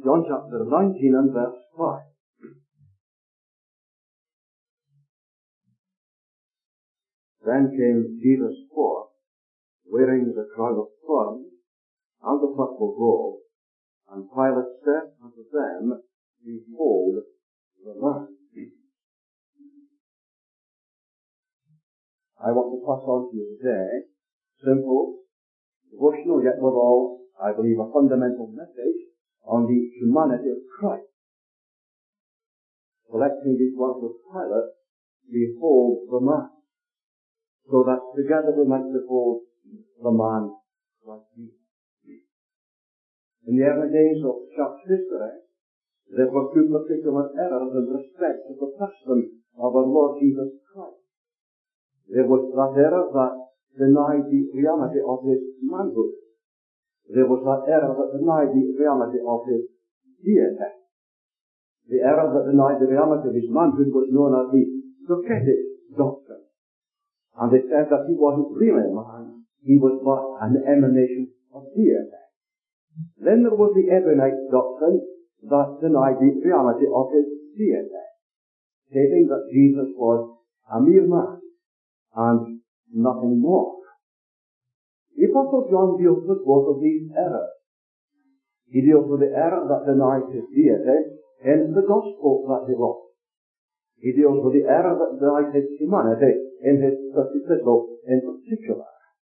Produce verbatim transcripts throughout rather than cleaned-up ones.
John chapter nineteen and verse five. Then came Jesus forth, wearing the crown of thorns and the purple robe, and Pilate said unto them, Behold the man. I want to pass on to you today, simple, devotional, yet withal, I believe, a fundamental message on the humanity of Christ. Selecting these words of Pilate, Behold the man, so that together we might behold the man like Jesus. In the early days of church history, there were two particular errors in respect to the person of our Lord Jesus Christ. There was that error that denied the reality of his manhood. There was that error that denied the reality of his deity. The error that denied the reality of his manhood was known as the Docetic doctrine. And they said that he wasn't really a man, he was but an emanation of deity. Then there was the Ebionite doctrine that denied the reality of his deity, stating that Jesus was a mere man and nothing more. The Apostle John deals with both of these errors. He deals with the error that denies his deity in the gospel that he wrote. He deals with the error that denies his humanity in his first epistle in particular.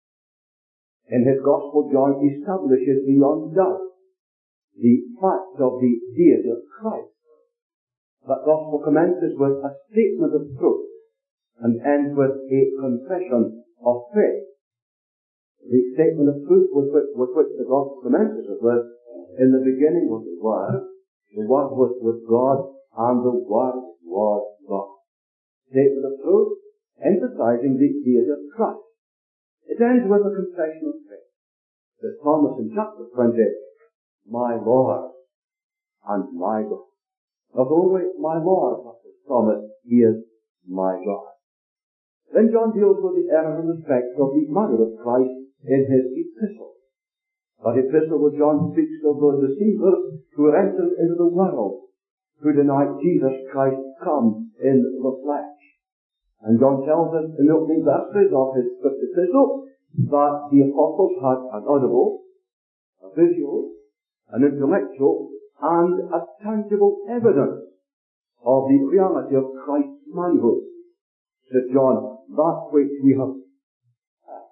In his gospel, John establishes beyond doubt the fact of the deity of Christ. That gospel commences with a statement of truth and ends with a confession of faith. The statement of truth with which, with which the gospel commences is with, in the beginning was the Word, the Word was with God, and the Word was God. Statement of truth, emphasizing the deity of Christ. It ends with a confession of faith. That Thomas in chapter twenty, my Lord and my God. Not only my Lord, but Thomas, he is my God. Then John deals with the error in respect of the manhood of Christ in his epistle. That epistle where John speaks of those deceivers who are entered into the world, who deny Jesus Christ come in the flesh. And John tells us in the opening verses of his first epistle that the apostles had an audible, a visual, an intellectual, and a tangible evidence of the reality of Christ's manhood. Says John, that which we have, uh,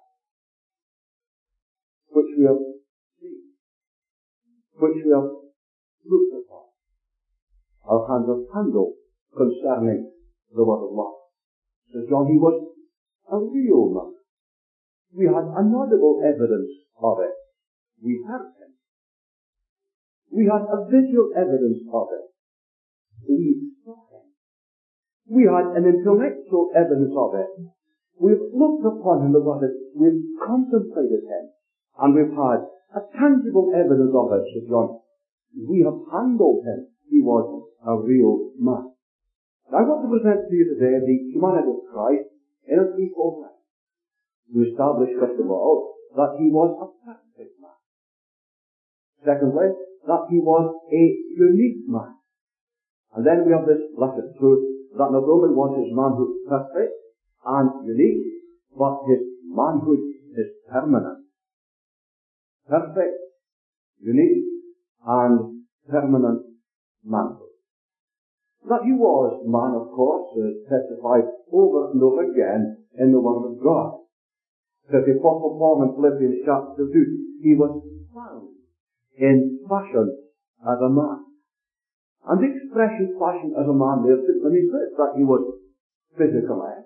which we have seen, which we have looked upon, our hands have handled concerning the word of life. Says John, he was a real man. We had inaudible evidence of it. We heard him. We had a visual evidence of it. We saw him. We had an intellectual evidence of it. We've looked upon him, the word, we've contemplated him, and we've had a tangible evidence of it, says John. We have handled him. He was a real man. I want to present to you today the humanity of Christ in a threefold way. To establish, first of all, that he was a perfect man. Secondly, that he was a unique man. And then we have this blessed truth that not only was his manhood perfect and unique, but his manhood is permanent. Perfect, unique, and permanent manhood. That he was man, of course, is testified over and over again in the Word of God. Says the Apostle Paul in Philippians chapter two, he was found in fashion as a man. And the expression fashion as a man there simply means this, that he was physically,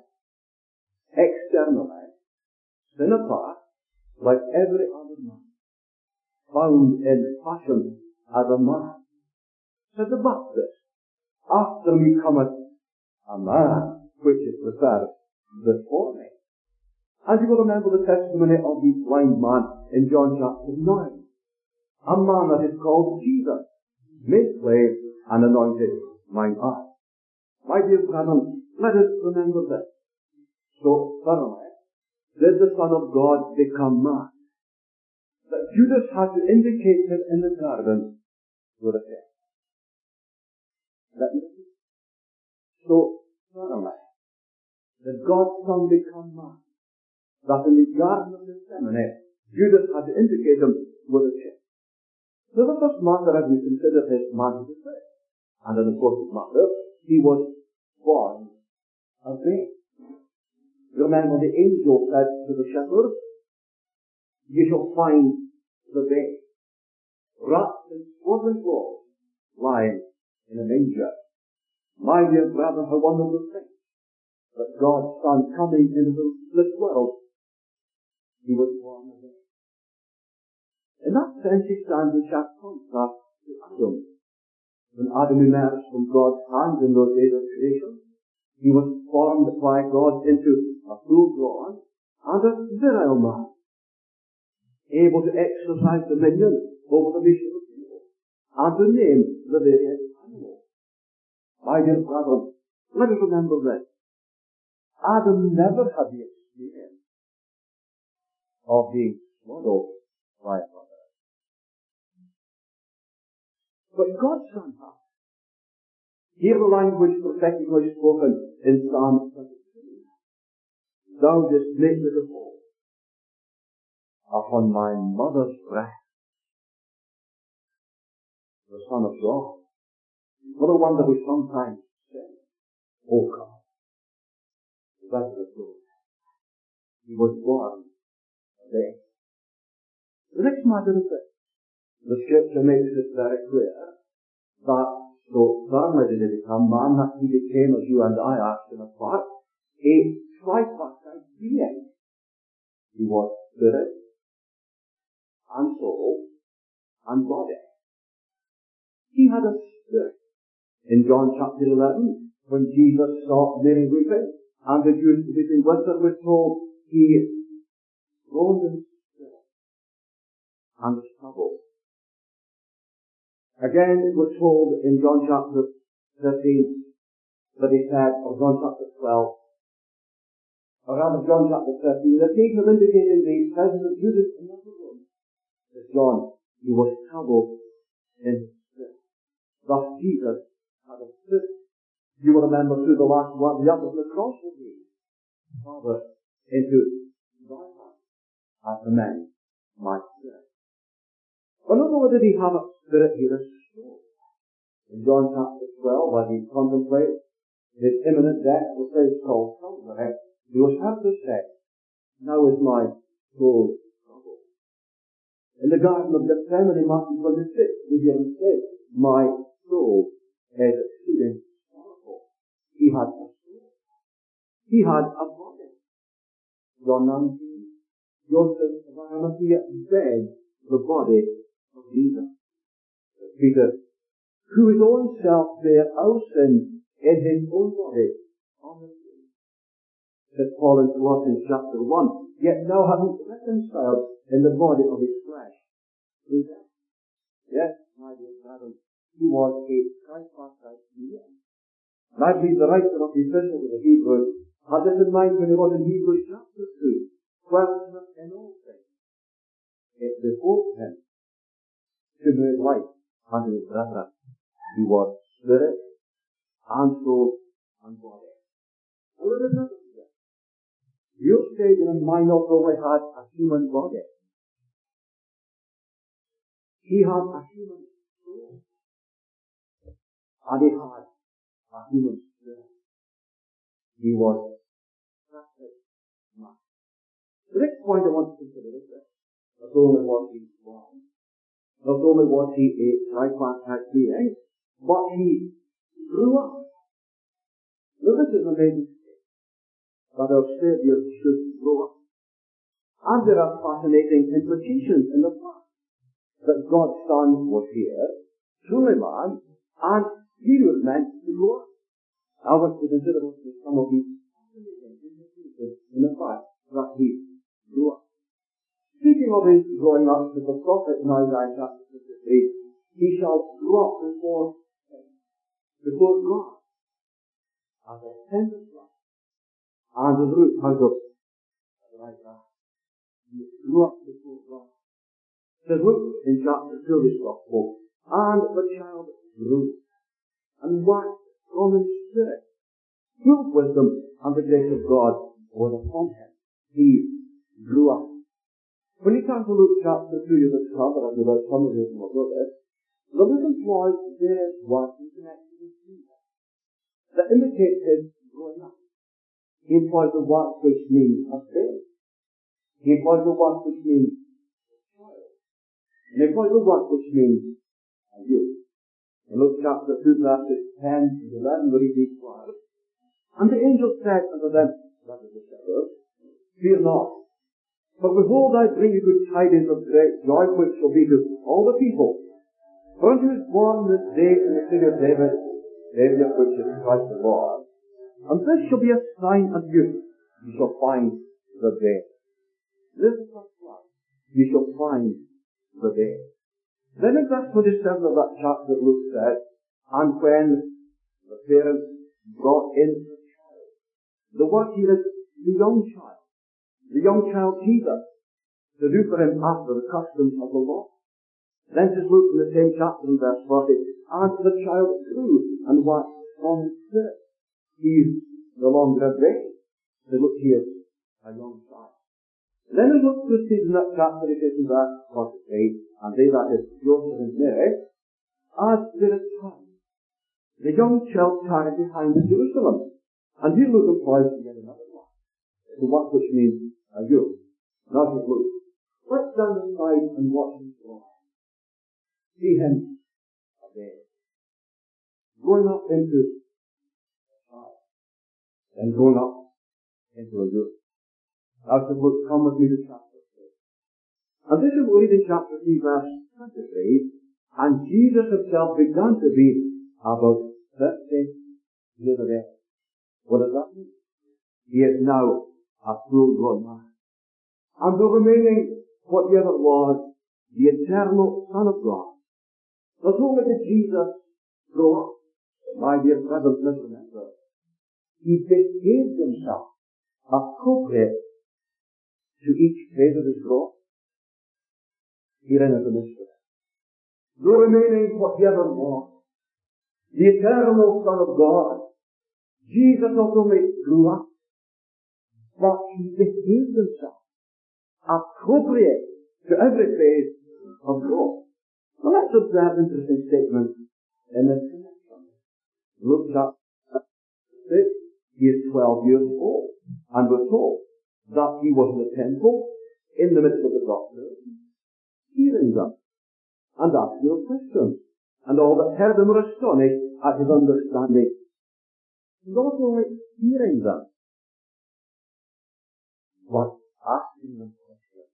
externally, sin apart, like every other man. Found in fashion as a man. Said the Baptist, after me cometh a man which is preferred before me. And you will remember the testimony of the blind man in John chapter nine. A man that is called Jesus, made slave and anointed mine eye. My dear brethren, let us remember this. So thoroughly did the Son of God become man, that Judas had to indicate him in the garden with a test. Let me see. So, certainly, that God's Son become man, that in the Garden of Gethsemane, Judas had to indicate him with a test. So the first matter, as we consider his manhood, and in the fourth matter, he was born a babe. Remember, the angel said to the shepherds, "You shall find the babe, wrapped in swaddling clothes, lying in a manger." My dear brethren, how wonderful thing that God's Son coming into this world, he was born a babe. In that sense, he stands in sharp contrast to Adam. When Adam emerged from God's hand in those days of creation, he was formed by God into a full-grown and a virile man, able to exercise dominion over the nation of people, and to name the various animals. My dear brethren, let us remember this. Adam never had the experience of being swallowed by a mother. But God's Son has. Hear the language prophetically spoken in Psalm twenty-three. "Thou didst make me to fall upon my mother's breast." The Son of God. What a wonder we sometimes say, "Oh God, that is the truth. He was born a babe." The next matter is this. The Scripture makes it very clear that so firmly did he become man that he became, as you and I asked in a part, a tripartite being. He was spirit, and soul, and body. He had a spirit. In John chapter eleven, when Jesus saw Mary weeping, and the Jews weeping with her, we're told he groaned in spirit and was troubled. Again, we're told in John chapter thirteen that he said, or John chapter twelve, or rather John chapter thirteen, the occasion of indicating the presence of Judas in the room. As John, he was troubled in his spirit. Thus Jesus had a spirit. You will remember through the last one, the upper of the cross will be, Father, into thy hand hath amend my spirit. But not only did he have a spirit, he had a soul. In John chapter twelve, when he contemplated his imminent death, the place called Calvary, he was heard to say, "Now is my soul troubled." In the Garden of Gethsemane, Matthew twenty-six, we hear him say, "My soul is exceeding sorrowful." He had a soul. He had a body. John nineteen, Joseph of Arimathea begged the body of Jesus. Peter, who his own self bare our sin in his own body on the tree. Said Paul in Colossians chapter one, "Yet now having reconciled in the body of his flesh through death." Yes, my dear brethren, he was a tripartite being. And I believe the writer of the Epistle to the Hebrews had this in mind when he wrote in Hebrews chapter two, "Whereas in all things it behoved him to make life unto his brethren." He was spirit, and soul, and body. And let us notice this. Your Savior and mine not only had a human body, he had a human soul, and he had a human spirit. He was perfect man. The next point I want to consider is this. Not only was he born, not only was he a tripartite being, but he grew up. Now this is amazing that our Saviour should grow up. And there are fascinating implications in the fact that God's Son was here, truly man, and he was meant to grow up. I want to consider some of these fascinating implications in the fact that he grew up. Speaking of his growing up, to the prophet in Isaiah chapter fifty-three, he shall grow up before before God as a tender plant, and the root out of the right hand. He grew up before God. Says, look in chapter two of his gospel, And the child grew, and waxed strong in spirit, full of wisdom, and the grace of God was upon him. He grew up. When you come to Luke chapter two, you discover, as about some of you will know this, the Luke employs various words in connection with Jesus that indicate his growing up. He employs the word which means a babe. He employs the word which means a child. And he employs the word which means a youth. In Luke chapter two, verses ten to eleven, we read these words. And the angel said unto them, that is the shepherds, fear not, for behold, I bring you good tidings of great joy, which shall be to all the people. For unto you is born this day in the city of David, Saviour, which is Christ the Lord. And this shall be a sign unto you. You shall find the babe. This is the word. You shall find the babe. Then in verse twenty-seven of that chapter, Luke said, and when the parents brought in the child, the word here is the young child, the young child Jesus, to do for him after the customs of the law. Then says Luke in the same chapter in verse forty, and the child grew and waxed strong in spirit. He is no longer a babe. They look here, a young child. Then as Luke proceeds in that chapter, he says in verse forty-three, and they that is Joseph and Mary, as they returned, the young child tarried behind in Jerusalem. And here Luke employs yet another one, the one which means a youth. Now says Luke, let's stand aside and watch him grow. See him a babe, growing up into a child, and growing up into a youth. Now says Luke, come with me to chapter three. And this is what we read in chapter three, verse twenty-three. And Jesus himself began to be about thirty years of age. What does that mean? He is now a full-grown man. And though remaining what he ever was, the eternal Son of God, not only did Jesus grow up, my dear brothers, let's remember, he behaved himself appropriate to each phase of his growth. Herein is the mystery. Though remaining what he ever was, the eternal Son of God, Jesus not only grew up, but he behaved himself appropriate to every phase of growth. Now let's observe an interesting statement in this connection. Luke chapter six, he is twelve years old, and we're told that he was in the temple, in the midst of the doctors, hearing them, and asking them questions. And all that heard him were astonished at his understanding. Not only hearing them, but asking them questions.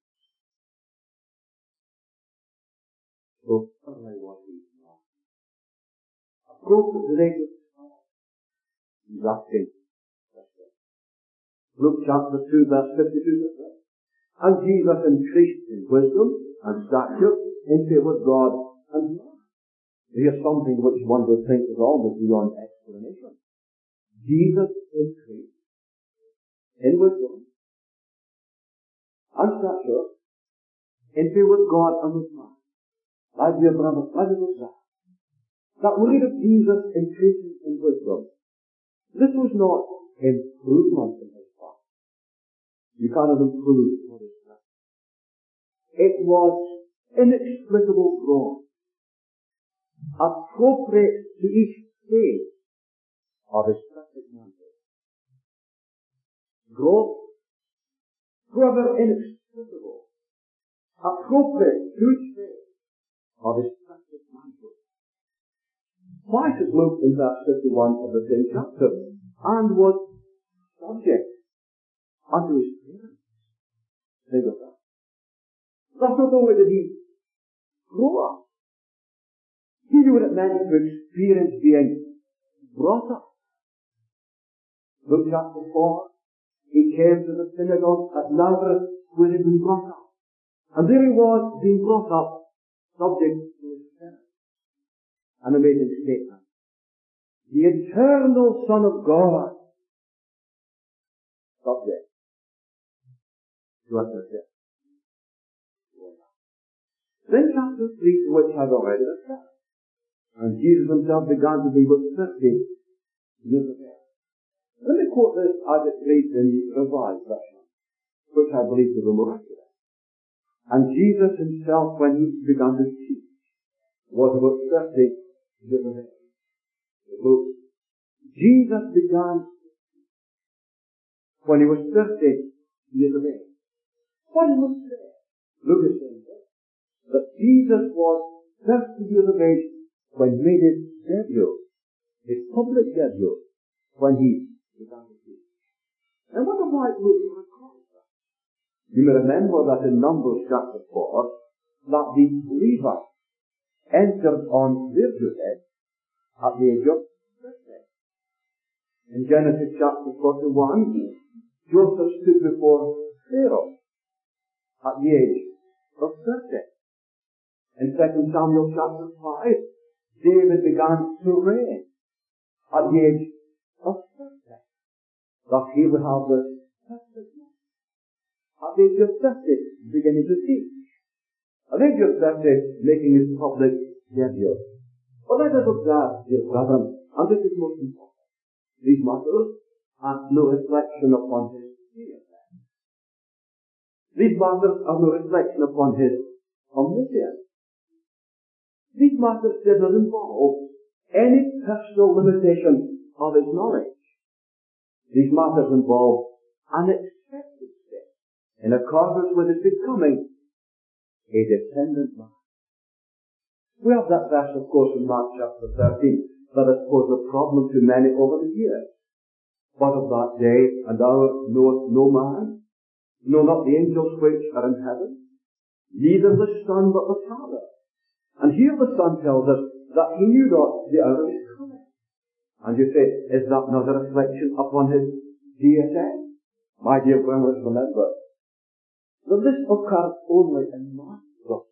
So thoroughly was he not. Appropriate to the age of twelve. He's asking questions. Luke chapter two, verse fifty-two to fifty. And Jesus increased in wisdom and stature, in favour with God and man. Here's something which one would think is almost beyond explanation. Jesus increased in wisdom and stature, in favour with God and with man. My dear brother, my little child, that word of Jesus increasing in wisdom, this was not improvement in his life. You cannot improve what is right. It was inexplicable growth, appropriate to each phase of his perfect manhood. Growth, however inexplicable, appropriate to each phase of his perfect manhood. Why says Luke in verse fifty-one of the same chapter, and was subject unto his parents? Think of that. That's not only did he grow up, he knew what it meant to experience being brought up. Luke chapter four, he came to the synagogue at Nazareth where he had been brought up. And there he was being brought up, subject to his parents. An amazing statement. The eternal Son of God, subject to us as then chapter three, to which I've already referred. And Jesus himself began to be but thirty years of age. Let me quote this as it reads in the Revised Version, which I believe to be miraculous. And Jesus himself, when he began to teach, was about thirty years of age. So, Jesus began when he was thirty years of age. What did Luke say? Luke is saying this, that Jesus was thirty years of age when he made his debut, his public debut, when he began to teach. And what why Luke records that? You may remember that in Numbers chapter four, that the Levites entered on their duty at the age of thirty. In Genesis chapter forty-one, Joseph stood before Pharaoh at the age of thirty. In Second Samuel chapter five, David began to reign at the age of thirty. Thus here we have the thirty. At the age of thirty, beginning to teach. At the age of thirty, making his public debut. But let us observe, dear brethren, and this is most important, these matters are no reflection upon his deity. These matters are no reflection upon his omniscience. These matters did not involve any personal limitation of his knowledge. These matters involve an expectancy in accordance with his becoming a dependent man. We have that verse, of course, in Mark chapter thirteen, that has posed a problem to many over the years. But of that day and hour knoweth no man, no, not the angels which are in heaven, neither the Son but the Father. And here the Son tells us that he knew not the hour of his coming. And you say, is that not a reflection upon his deity? My dear brothers, remember that this occurs only in Mark's Gospel.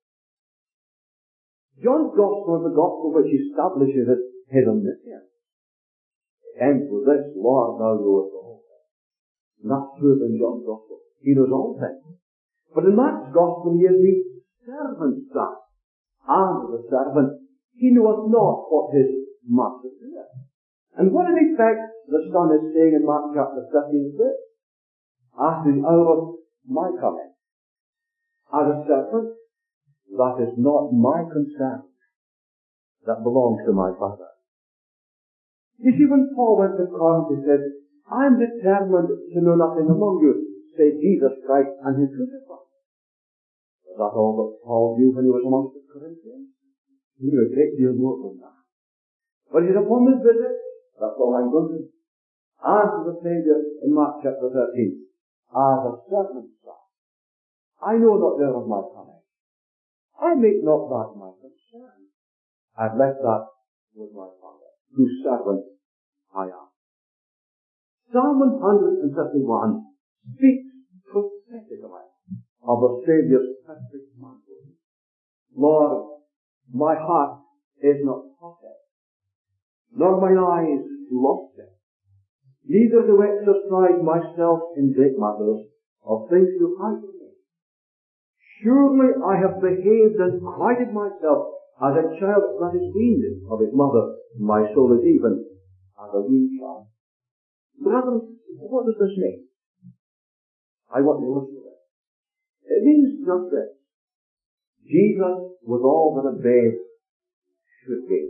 John's Gospel is the Gospel which establishes his, his omniscience. It ends with this, Lord, thou knowest all things. And that's true in John's Gospel. He knows all things. But in Mark's Gospel he is the servant's son. And the servant, he knoweth not what his master doeth. And what in effect the Son is saying in Mark chapter thirteen is this: after the hour of my coming, as a servant, that is not my concern. That belongs to my Father. You see, when Paul went to Corinth, he said, I am determined to know nothing among you, save Jesus Christ and him crucified. Was that all that Paul knew when he was amongst the Corinthians? He knew a great deal more than that. But he's upon this visit, that's all I'm going to answer the Saviour in Mark chapter thirteen, as a servant's son. I know not there of my coming. I make not that my concern. I've left that with my Father, whose servant I am. Psalm one fifty-one speaks prophetically of the Saviour's perfect manhood. Lord, my heart is not haughty, nor mine eyes lofty, neither do exercise myself in great matters of things too high for me. Surely I have behaved and quieted myself as a child that is weaned of his mother. My soul is even as a weaned child. Brethren, what does this mean? I want you to listen to this. It means just this. Jesus was all that a babe should be.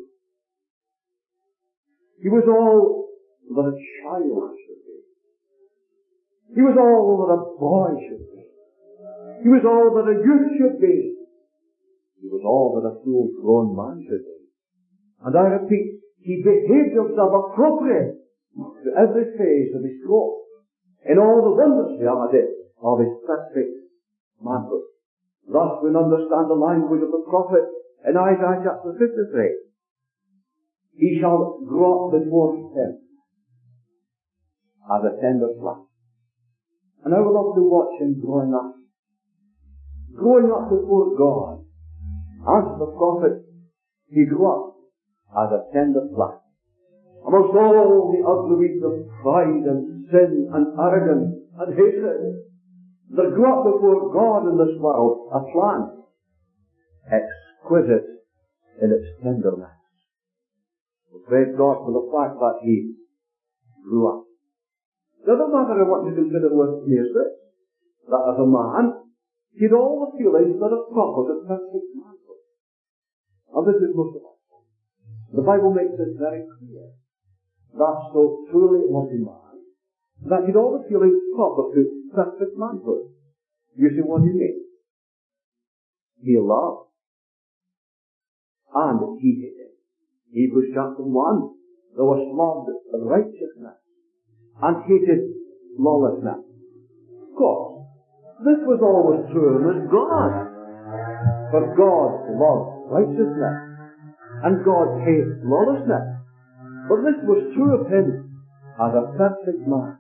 He was all that a child should be. He was all that a boy should be. He was all that a youth should be. He was all that a full-grown man should be. And I repeat, he behaved himself appropriate to every phase of his growth, in all the wondrous reality of his perfect manhood. Thus we understand the language of the prophet in Isaiah chapter fifty-three. He shall grow up before him as a tender plant. And I would love to watch him growing up. Growing up before God. As the prophet, he grew up as a tender plant. Amongst all the ugly weeds of pride and sin and arrogance and hatred, there grew up before God in this world a plant, exquisite in its tenderness. Well, praise God for the fact that he grew up. The other matter I want to consider with me is this, that as a man, he had all the feelings that are proper to perfect manhood. And this is most of all. The Bible makes it very clear that so truly was a man, that he had all the feelings proper to perfect manhood. You see what he means? He loved and he hated. Hebrews chapter one, there was loved righteousness and hated lawlessness. Of course, this was always true with God. For God loves righteousness and God hates lawlessness. But this was true of him as a perfect man.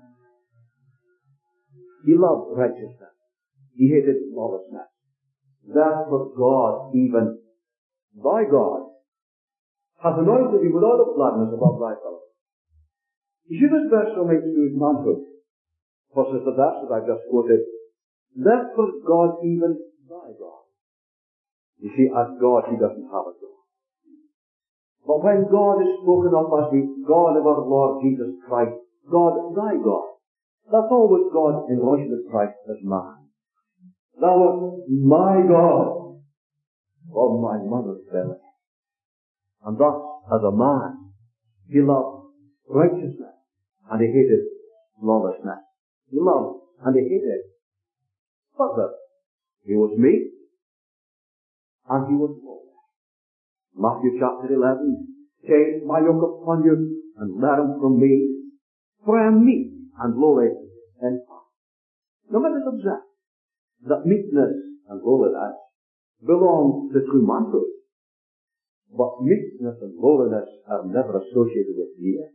He loved righteousness. He hated lawlessness. Therefore God, even thy God, hath anointed thee with all the gladness above thy fellows. You see, this verse relates to his manhood. First is the verse that I've just quoted. Therefore God, even thy God. You see, as God, he doesn't have a God. But when God is spoken of as the God of our Lord Jesus Christ, God, thy God, that's always God in relation to Christ as man. Thou art my God of my mother's belly. And thus, as a man, he loved righteousness and he hated lawlessness. He loved and he hated. Further, he was meek and he was lowly. Matthew chapter eleven, take my yoke upon you and learn from me, for I am meek and lowly in heart. Now let us observe that meekness and lowliness belong to true manhood. But meekness and lowliness are never associated with deity.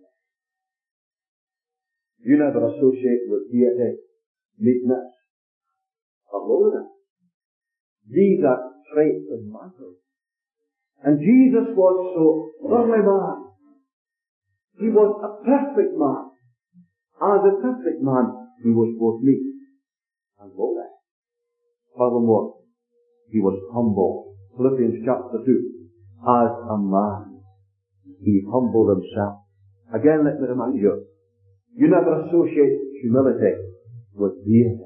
You never associate with deity meekness or lowliness. These are traits of manhood. And Jesus was so thoroughly man. He was a perfect man. As a perfect man, he was both meek and lowly. Furthermore, he was humble. Philippians chapter two. As a man, he humbled himself. Again, let me remind you, you never associate humility with deity.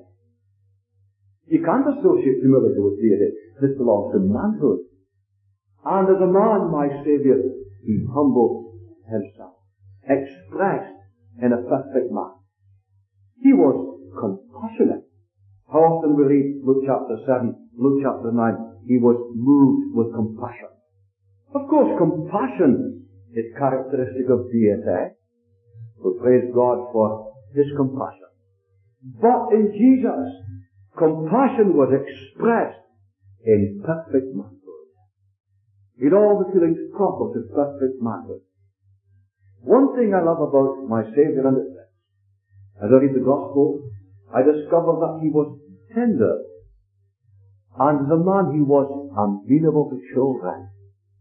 You can't associate humility with deity. This belongs to manhood. And as a man, my Saviour, he humbled himself, expressed in a perfect man. He was compassionate. How often we read Luke chapter seven, Luke chapter nine, he was moved with compassion. Of course, compassion is characteristic of deity. We praise God for his compassion. But in Jesus, compassion was expressed in perfect manhood. He had all the feelings proper to perfect manhood. One thing I love about my Saviour and his friends, as I read the Gospel, I discover that he was tender. And as a man, he was amenable to children.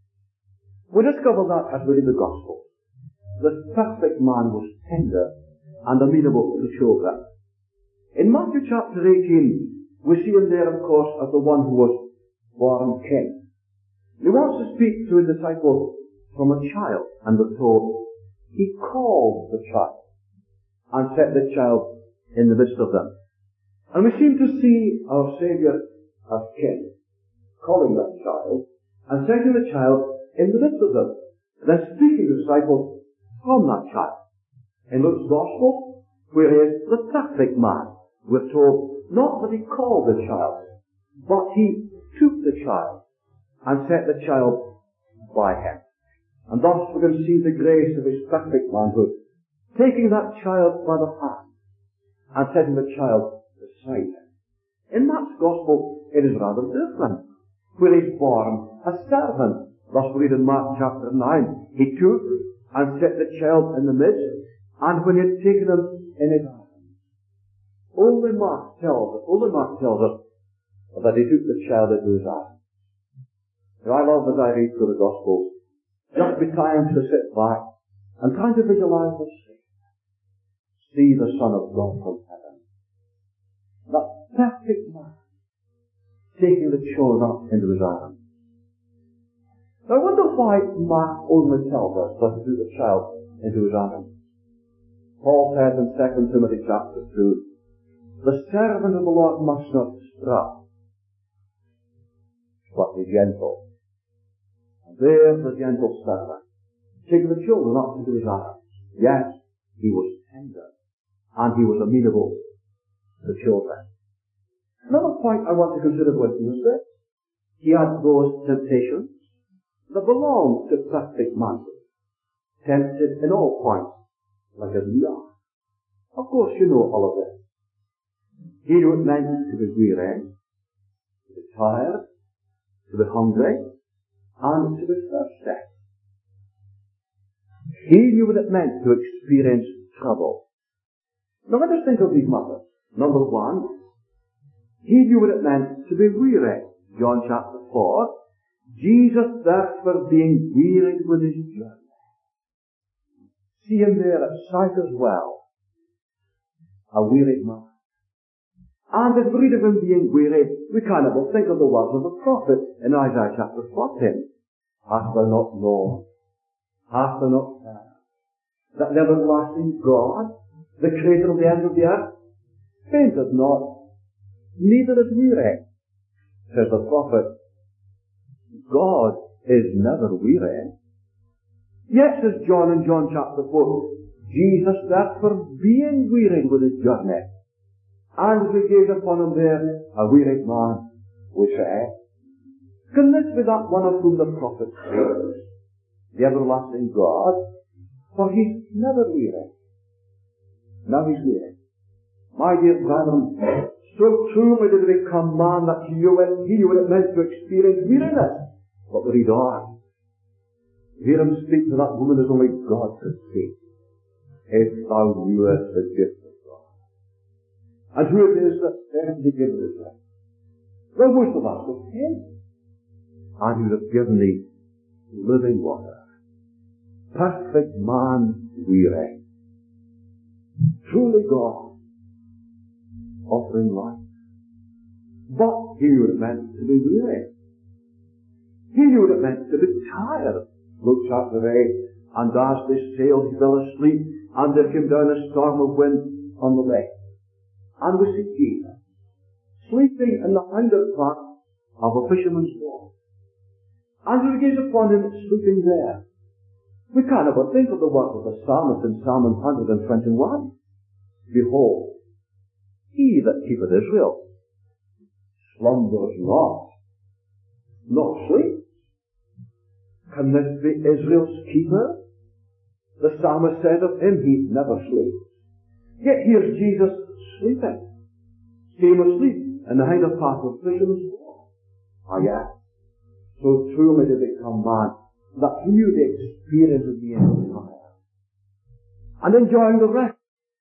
We discover that as we read the Gospel. This perfect man was tender and amenable to children. In Matthew chapter eighteen, we see him there, of course, as the one who was born king. He wants to speak to his disciples from a child, and we're told he called the child and set the child in the midst of them. And we seem to see our Saviour as king, calling that child and setting the child in the midst of them, then speaking to the disciples from that child. In Luke's Gospel, where he is the perfect man, we're told not that he called the child, but he took the child and set the child by him. And thus we can see the grace of his perfect manhood, taking that child by the hand and setting the child beside him. In Mark's Gospel, it is rather different, where he's born a servant. Thus we read in Mark chapter nine, he took and set the child in the midst, and when he had taken him in his arms. Only Mark tells us, only Mark tells us that he took the child into his arms. Now I love as I read through the Gospels, just be trying to sit back and trying to visualize the scene. See the Son of God from heaven. That perfect man taking the child up into his arms. Now I wonder why Mark only tells us that he took the child into his arms. Paul says in Second Timothy chapter two, the servant of the Lord must not strut, but be gentle. And there's the gentle servant, taking the children up into his arms. Yes, he was tender, and he was amenable to children. Another point I want to consider with you is this. He had those temptations that belong to perfect manhood, tempted in all points, like as we are. Of course, you know all of this. He knew it meant to be weary, to be tired, to be hungry, and to be thirsty. He knew what it meant to experience trouble. Now let us think of these matters. Number one, he knew what it meant to be weary. John chapter four. Jesus therefore being wearied with his journey. See him there at Sychar well, a wearied man. And as we read of him being wearied, we cannot but think of the words of the prophet in Isaiah chapter fourteen. Hast thou not known? Hast thou not heard? That the everlasting God, the creator of the ends of the earth, fainteth not, neither is weary. Says the prophet, God is never weary. Yet, says John in John chapter four, Jesus therefore being wearied with his journey, and as we gaze upon him there, a wearied man, we say, can this be that one of whom the prophet speaks? The everlasting God? For he's never weary. Now he's weary. My dear brethren, so truly did it become man that he knew it, he knew what it meant to experience weariness. But we read on. Hear him speak to that woman as only God could speak. If thou knewest the gift of God. And who it is that sends the gift of God? Well, most of us with him. And he would have given thee living water. Perfect man weary. Truly God offering life. But he knew what it meant to be weary. He knew what it meant to be tired. Luke chapter eight. And as they sailed, he fell asleep, and there came down a storm of wind on the lake. And we see Jesus sleeping in the hinder part of a fisherman's wharf. And we gaze upon him sleeping there. We cannot but think of the words of the psalmist in Psalm one twenty-one. Behold, he that keepeth Israel slumbers not, nor sleeps. Can this be Israel's keeper? The psalmist said of him, he never sleeps. Yet here's Jesus sleeping. See him asleep in the hinder part of fisherman's wharf. Ah, yes. So truly did it come man that he knew the experience of being tired and enjoying the rest.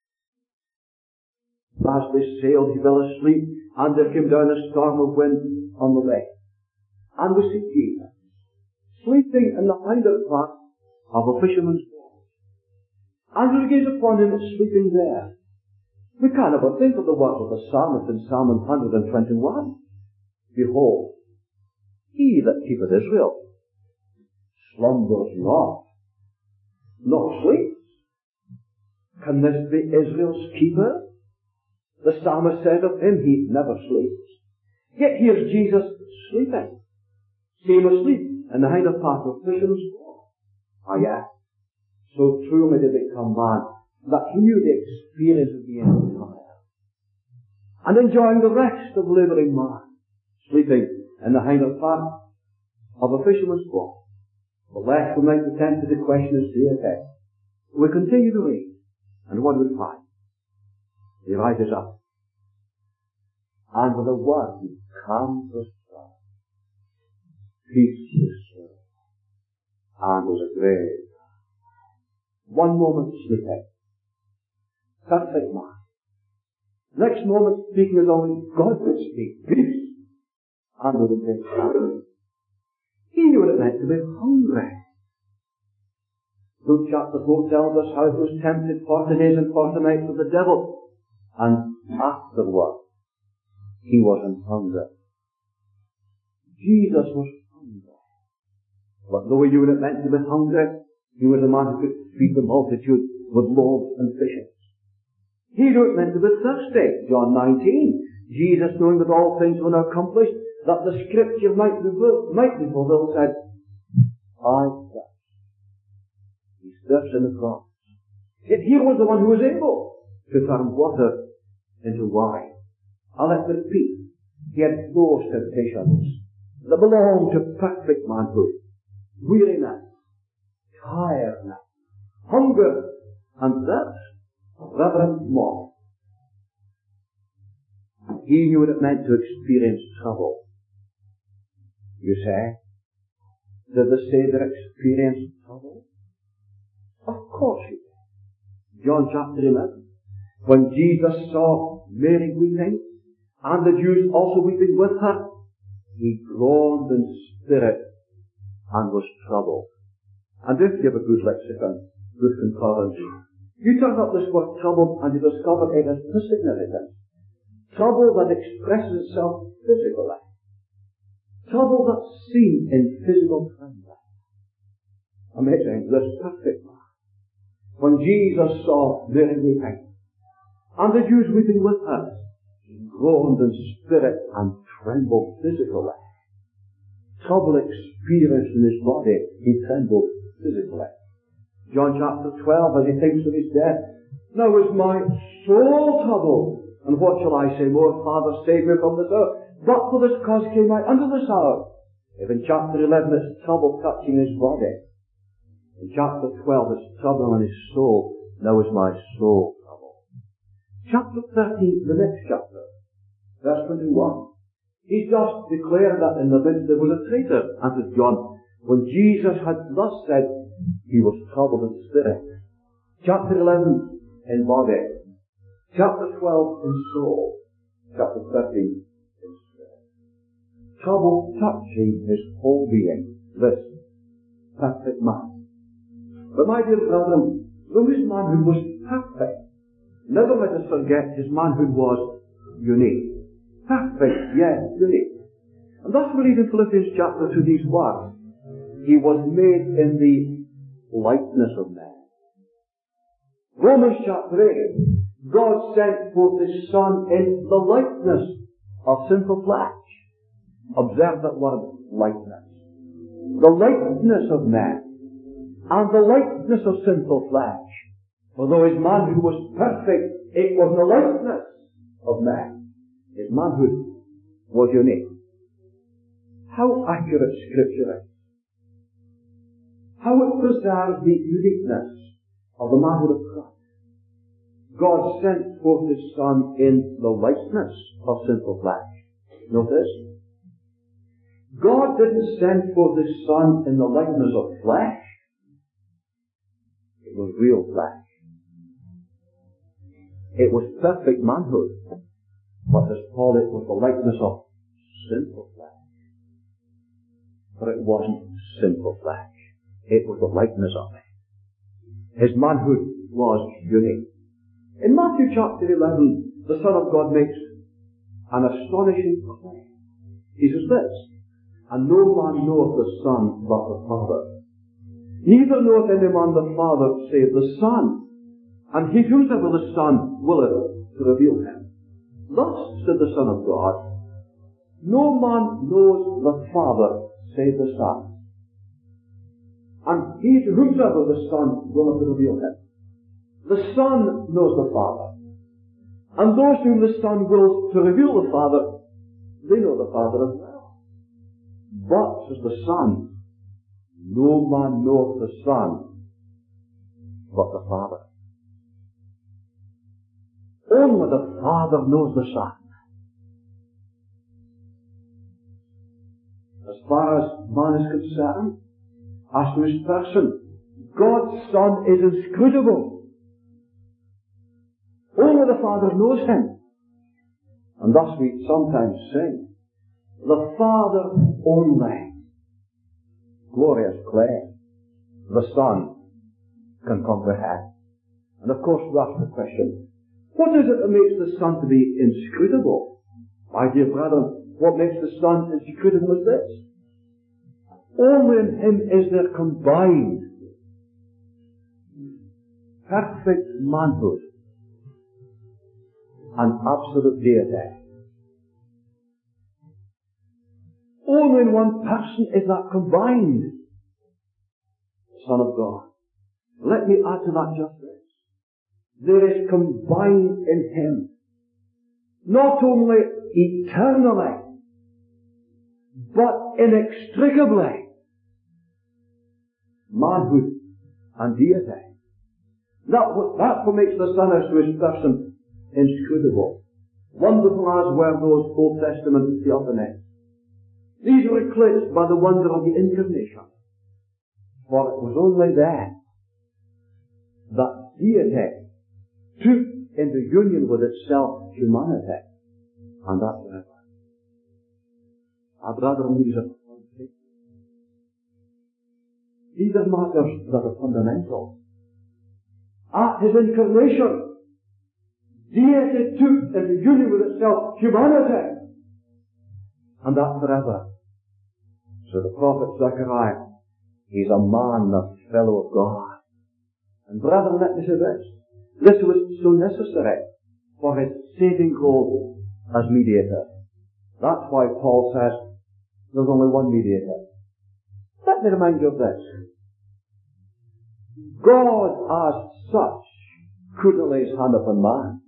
As they sailed, he fell asleep, and there came down a storm of wind on the lake. And we see Jesus sleeping in the hinder part of a fisherman's wharf. And we gaze upon him sleeping there. We cannot but think of the words of the psalmist in Psalm one twenty-one. Behold, he that keepeth Israel slumbers not, nor sleeps. Can this be Israel's keeper? The psalmist said of him, he never sleeps. Yet here's Jesus sleeping. See him asleep in the hinder part of fisherman's wharf. Ah, yes. So truly did it come man that he knew the experience of being tired and enjoying the rest of labouring man, sleeping in the hinder part of a fisherman's wharf. But lest we might be tempted to question his deity, we continue to read, and what do we find? He rises up, and with a word he calms the storm. Peace be still, and was a grave. One moment sleeping, perfect man. Next moment speaking as only God could speak. Peace, and was a grave. He knew what it meant to be hungry. Luke chapter four tells us how he was tempted forty days and forty nights with the devil, and afterward he was in hunger. Jesus was hungry. But though he knew what it meant to be hungry, he was a man who could feed the multitude with loaves and fishes. He knew it meant to be thirsty. John nineteen. Jesus, knowing that all things were now accomplished, that the scripture might be, might be fulfilled, said, I thirst. He thirsts in the cross. Yet he was the one who was able to turn water into wine. I'll let me repeat. He had those temptations that belonged to perfect manhood. Weariness, tiredness, hunger, and thirst. Reverend Moore. He knew what it meant to experience trouble. You say, did the Saviour experience trouble? Of course he did. John chapter eleven. When Jesus saw Mary weeping, and the Jews also weeping with her, he groaned in spirit and was troubled. And if you have a good lexicon, good concordance, you turn up this word troubled and you discover it has this significance. Trouble that expresses itself physically. Trouble that's seen in physical terms. Amazing, this perfect man. When Jesus saw Mary weeping, and the Jews weeping with her, he groaned in spirit and trembled physically. Trouble experienced in his body, he trembled physically. John chapter twelve, as he thinks of his death, now is my soul troubled. And what shall I say more? Father, save me from this hour. But for this cause came I unto this hour. If in chapter eleven it's trouble touching his body, in chapter twelve it's trouble in his soul. Now is my soul troubled. Chapter thirteen, the next chapter, verse twenty-one. He's just declared that in the midst there was a traitor, answers John. When Jesus had thus said, he was troubled in spirit. Chapter eleven, in body. Chapter twelve, in soul. Chapter thirteen, in spirit. Trouble touching his whole being. This perfect man. But my dear brethren, though his manhood was perfect, never let us forget his manhood was unique. Perfect, yes, unique. And thus we read in Philippians chapter two these words. He was made in the likeness of man. Romans chapter eight. God sent forth His Son in the likeness of sinful flesh. Observe that word, likeness. The likeness of man and the likeness of sinful flesh. Although his manhood was perfect, it was the likeness of man. His manhood was unique. How accurate Scripture is. How it preserves the uniqueness of the manhood of Christ. God sent forth His Son in the likeness of sinful flesh. Notice, God didn't send forth His Son in the likeness of flesh. It was real flesh. It was perfect manhood. But as Paul, it was the likeness of sinful flesh. But it wasn't sinful flesh. It was the likeness of it. His manhood was unique. In Matthew chapter eleven, the Son of God makes an astonishing claim. He says this, and no man knoweth the Son but the Father. Neither knoweth any man the Father save the Son. And he whomsoever the Son willeth to reveal him. Thus said the Son of God, no man knows the Father save the Son. And he to whomsoever the Son willeth to reveal him. The Son knows the Father. And those whom the Son wills to reveal the Father, they know the Father as well. But, says the Son, no man knoweth the Son but the Father. Only the Father knows the Son. As far as man is concerned, as to his person, God's Son is inscrutable. Only the Father knows Him. And thus we sometimes sing, the Father only. Glorious claim. The Son can comprehend. And of course we ask the question, what is it that makes the Son to be inscrutable? My dear brethren, what makes the Son inscrutable is this. Only in Him is there combined perfect manhood and absolute deity. Only in one person is that combined. The Son of God. Let me add to that just this. There is combined in Him, not only eternally, but inextricably, manhood and deity. That, that's what makes the Son as to His person inscrutable. Wonderful as were those Old Testament theophanies. These were eclipsed by the wonder of the Incarnation. For it was only then that deity took into union with itself humanity. And that forever. I'd rather leave it. These are matters that are fundamental. At His incarnation, deity took into union with itself humanity. And that forever. So the prophet Zechariah, he's a man, a fellow of God. And brethren, let me say this. This was so necessary for His saving role as mediator. That's why Paul says there's only one mediator. Let me remind you of this. God as such couldn't lay His hand upon man.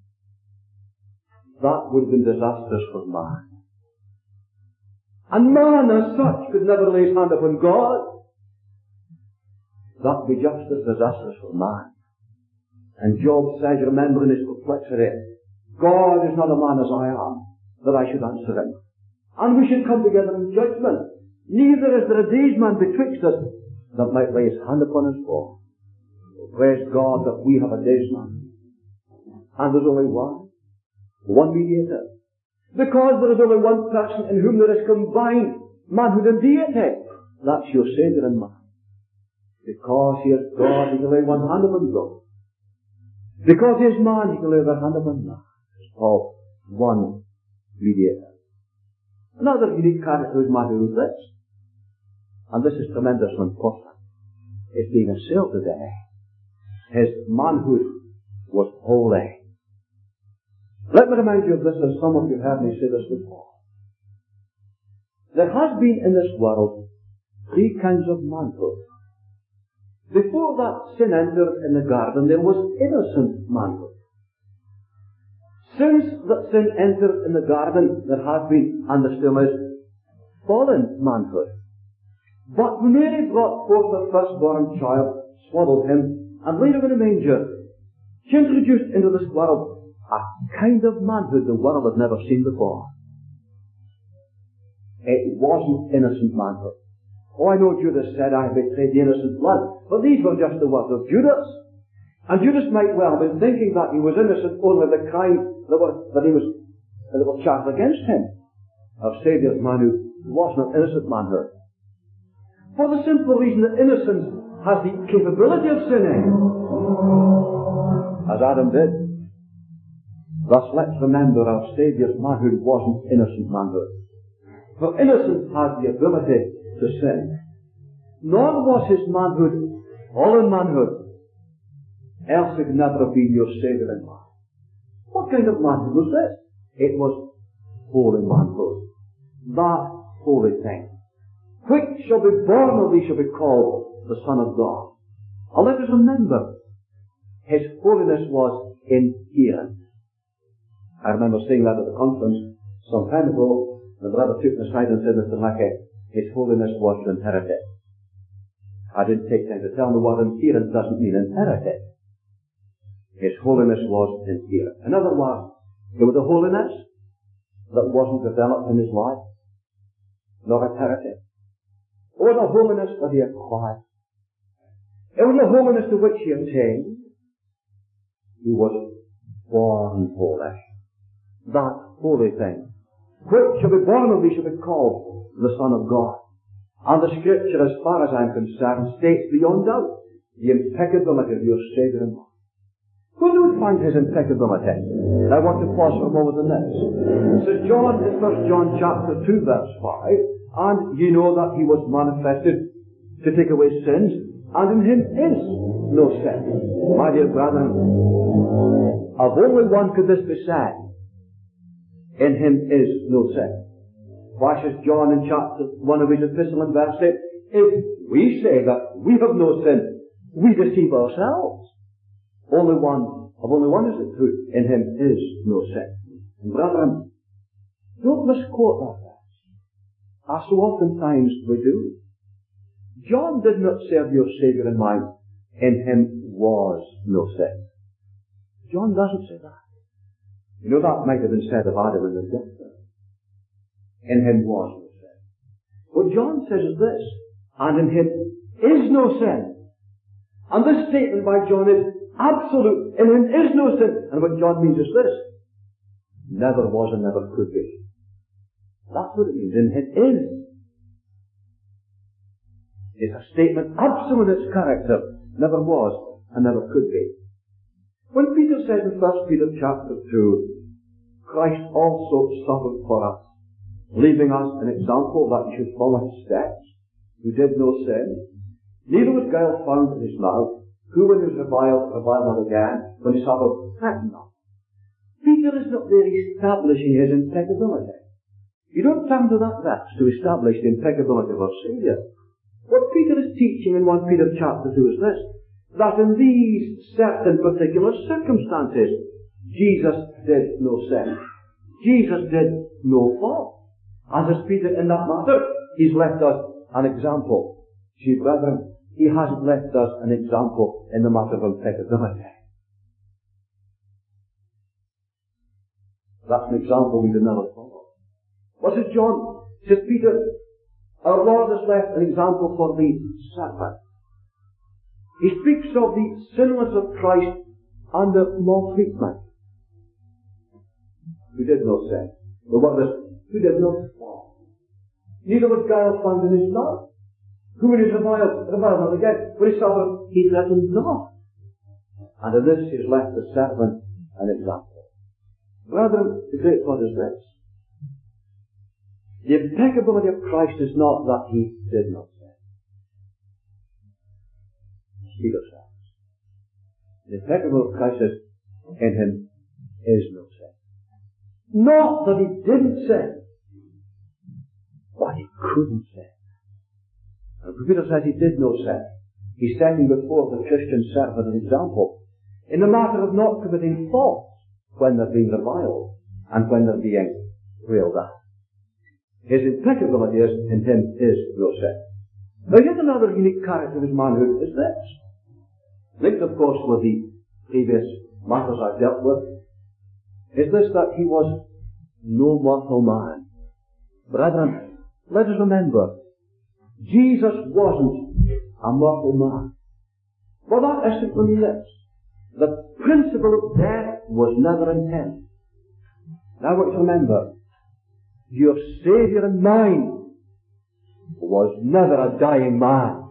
That would have been disastrous for man. And man as such could never lay his hand upon God. That would be just as disastrous for man. And Job says, remember in his perplexity, God is not a man as I am, that I should answer him. And we should come together in judgment. Neither is there a day's man betwixt us that might lay his hand upon his foe. Praise God that we have a day's man. And there's only one. One mediator. Because there is only one person in whom there is combined manhood and deity. That's your Saviour and man. Because He is God, He can lay one hand upon God. Because He is man, He can lay the hand upon man. It's called one mediator. Another unique character of His manhood is this. And this is tremendously important. It's being assailed today. His manhood was holy. Let me remind you of this, as some of you heard me say this before. There has been in this world three kinds of manhood. Before that sin entered in the garden, there was innocent manhood. Since that sin entered in the garden, there has been, and there still is, fallen manhood. But when Mary brought forth the firstborn child, swaddled him, and laid him in a manger, she introduced into this world a kind of manhood the world had never seen before. It wasn't innocent manhood. Oh, I know Judas said, I have betrayed the innocent blood. But these were just the words of Judas. And Judas might well have been thinking that he was innocent only the crime that, were, that he was, that was charged against him. Of Saviour's manhood wasn't an innocent manhood. For the simple reason that innocence has the capability of sinning. As Adam did. Thus, let's remember our Saviour's manhood wasn't innocent manhood. For innocence has the ability to sin. Nor was His manhood all in manhood. Else He could never have been your Saviour in man. What kind of manhood was this? It was holy manhood. That holy thing. Which shall be born of thee shall be called the Son of God. And let us remember, His holiness was inherent. I remember saying that at the conference some time ago. The brother took me aside and said, Mister Mackey, His holiness was to inherit it. I didn't take time to tell him the word inherent doesn't mean inherited. His holiness was inherent. In other words, there was a holiness that wasn't developed in His life, nor inherited. It was a holiness that He acquired. It was a holiness to which He attained. He was born holy. That holy thing, which shall be born of thee shall be called the Son of God. And the Scripture, as far as I'm concerned, states beyond doubt the impeccability of your Saviour and God. Where do we find his impeccability? And I want to pause for a moment on this. Saint John in First John chapter two verse five, and ye know that he was manifested to take away sins, and in him is no sin. My dear brethren, of only one could this be said. In him is no sin. Why says John in chapter one of his epistle in verse eight, if we say that we have no sin, we deceive ourselves. Only one, of only one is the truth. In him is no sin. And brethren, don't misquote that verse, as so oftentimes we do. John did not say of your Saviour in mind, in him was no sin. John doesn't say that. You know, that might have been said of Adam and the doctor. In him was no sin. What John says is this, and in him is no sin. And this statement by John is absolute. In him is no sin. And what John means is this, never was and never could be. That's what it means. In him is. It's a statement absolute in its character. Never was and never could be. When Peter says in First Peter chapter two, Christ also suffered for us, leaving us an example that we should follow his steps, who did no sin, neither was guile found in his mouth, who when he was reviled, reviled not again, when he suffered, threatened not. Peter is not there establishing his impeccability. You don't turn to that verse to establish the impeccability of our Saviour. What Peter is teaching in First Peter chapter two is this, that in these certain particular circumstances, Jesus did no sin. Jesus did no fault. As is Peter in that matter, he's left us an example. See, brethren, he hasn't left us an example in the matter of impeccability. That's an example we should never follow. What says John? Says Peter, our Lord has left an example for the servant. He speaks of the sinless of Christ under maltreatment. Who did no sin. The word is, who did no fault. Neither was guile found in his mouth. Who when he was reviled, reviled not again. When he suffered, he threatened not. And in this he has left the servant an example. Brethren, the great thought is this. The impeccability of Christ is not that he did not sin. Speak of that. The impeccability of Christ is, in him is no sin. Not that he didn't sin, but he couldn't sin. And Peter says he did no sin. He's standing before the Christian servant an example in the matter of not committing faults when they're being reviled and when they're being railed at. His impeccability is, in him is no sin. Now yet another unique character of his manhood is this. Linked of course with the previous matters I've dealt with, is this, that he was no mortal man. Brethren, let us remember, Jesus wasn't a mortal man. For that is simply this. The principle of death was never in him. Now I want you to remember, your Saviour and mine was never a dying man.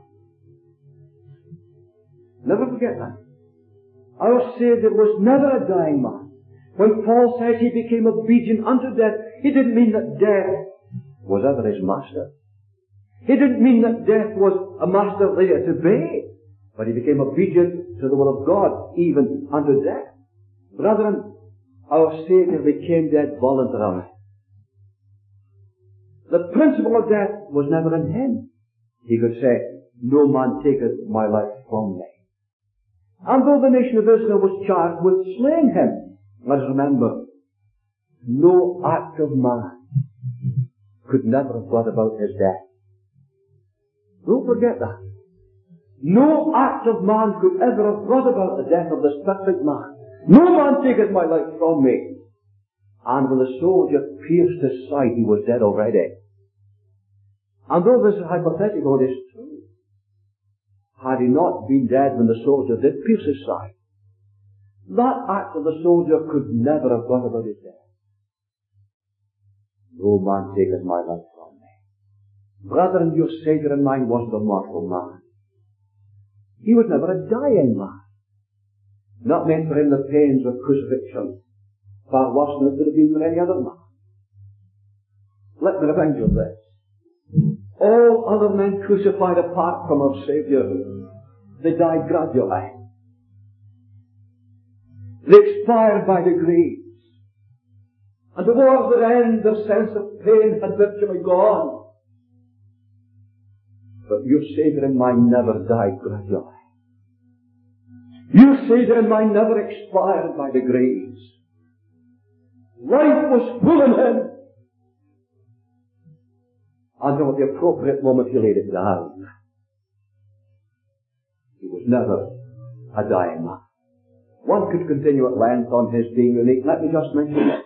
Never forget that. Our Saviour was never a dying man. When Paul says he became obedient unto death, he didn't mean that death was ever his master. He didn't mean that death was a master there to obey, but he became obedient to the will of God, even unto death. Brethren, our Saviour became dead voluntarily. The principle of death was never in him. He could say, no man taketh my life from me. And though the nation of Israel was charged with slaying him, let us remember, no act of man could never have brought about his death. Don't forget that. No act of man could ever have brought about the death of this perfect man. No man taketh my life from me. And when the soldier pierced his side, he was dead already. And though this is hypothetical, it is true. Had he not been dead when the soldier did pierce his side, that act of the soldier could never have brought about his death. No man taketh my life from me. Brethren, your Saviour and mine wasn't a mortal man. He was never a dying man. not meant for him the pains of crucifixion, far worse than it would have been for any other man. Let me remind you of this. All other men crucified apart from our Saviour, they died gradually. They expired by degrees. And towards the end, their sense of pain had virtually gone. But your Saviour and mine never died gradually. Your Saviour and mine never expired by degrees. Life was full in him. And at the appropriate moment he laid it down. He was never a dying man. One could continue at length on his being unique. Let me just mention it.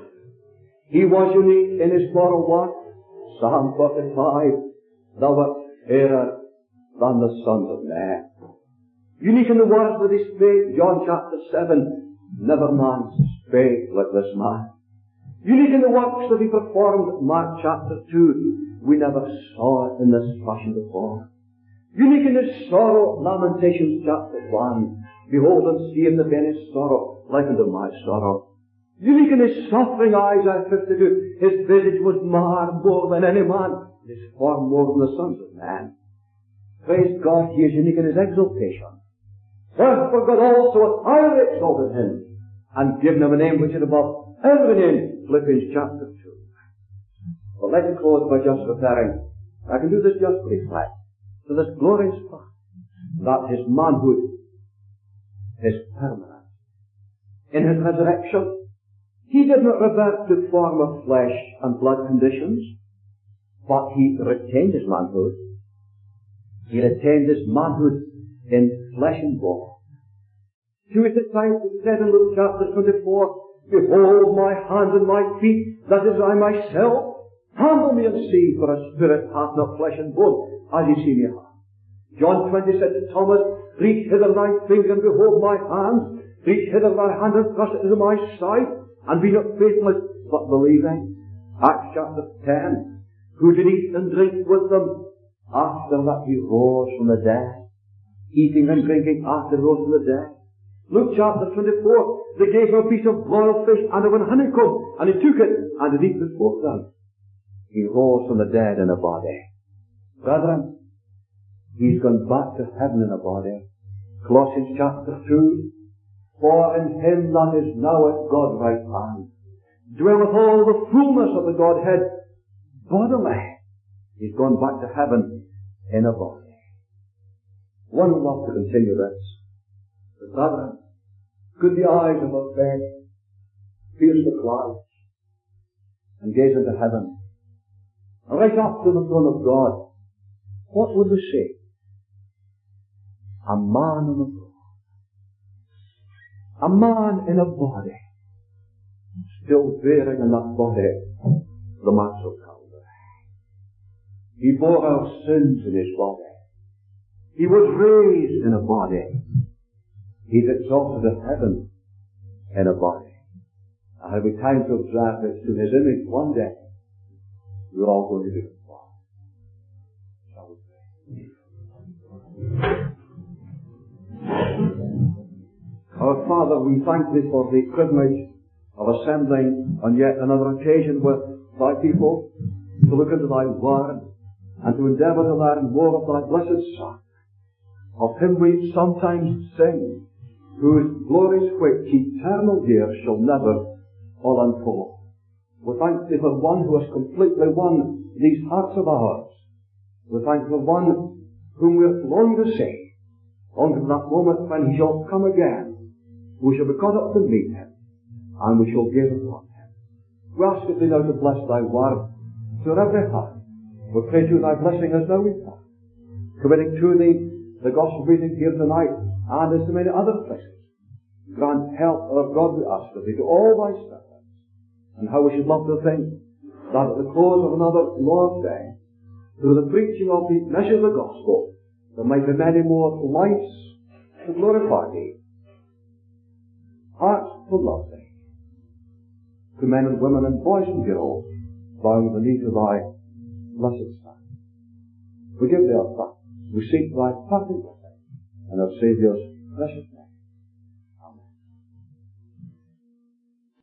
He was unique in his moral work. Psalm forty-five, thou art fairer than the sons of men. Unique in the words that he spake, John chapter seven, never man spake like this man. Unique in the works that he performed, Mark chapter two, we never saw it in this fashion before. Unique in his sorrow, Lamentations chapter one, behold and see in the vain his sorrow, like unto my sorrow. Unique in his suffering, Isaiah fifty-two, his visage was marred more than any man, his form more than the sons of men. Praise God, he is unique in his exaltation. Therefore God also hath highly exalted him, and given him a name which is above every name, Philippians chapter two. Well, let me close by just referring, I can do this just briefly, to this glorious fact, that his manhood is permanent. In his resurrection, he did not revert to former flesh and blood conditions, but he retained his manhood. He retained his manhood in flesh and bone. To his disciples said in Luke chapter twenty-four, behold my hands and my feet, that is I myself. Handle me and see, for a spirit hath not flesh and bone, as ye see me have. John twenty said to Thomas, reach hither thy finger and behold my hands. Reach hither thy hand and thrust it into my side. And be not faithless, but believing. Acts chapter ten. Who did eat and drink with them after that he rose from the dead? Eating and drinking after he rose from the dead. Luke chapter twenty-four. They gave him a piece of broiled fish and of an honeycomb, and he took it and did eat before them. He rose from the dead in a body. Brethren, he's gone back to heaven in a body. Colossians chapter two. For in him that is now at God's right hand dwelleth all the fullness of the Godhead bodily. He's gone back to heaven in a body. One would love to continue this. But brethren, could the eyes of our faith pierce the clouds and gaze into heaven, and right up to the throne of God, what would we see? A man on the throne. A man in a body, still bearing in that body the marks of Calvary. He bore our sins in his body. He was raised in a body. He's exalted to heaven in a body. And there'll be time to observe it to his image one day. We're all going to be conformed. Shall we pray? Our Father, we thank Thee for the privilege of assembling on yet another occasion with Thy people to look into Thy Word and to endeavour to learn more of Thy blessed Son. Of Him we sometimes sing, whose glories which eternal years shall never all unfold. We thank Thee for one who has completely won these hearts of ours. We thank Thee for one whom we have longed to see, until that moment when He shall come again. We shall be caught up to meet Him, and we shall gaze upon Him. We ask Thee now to bless Thy Word to every heart. We pray to Thy blessing as now we pray, committing to Thee the gospel reading here tonight, and as to many other places. Grant help, our God, we ask of Thee, to all Thy servants. And how we should love to think that at the close of another Lord's Day, through the preaching of the message of the gospel, there might be many more lights to glorify Thee, hearts to love Thee, to men and women and boys and girls, bowing the knee to Thy blessed Son. We give Thee our thanks. We seek Thy perfect blessing in our Saviour's precious name.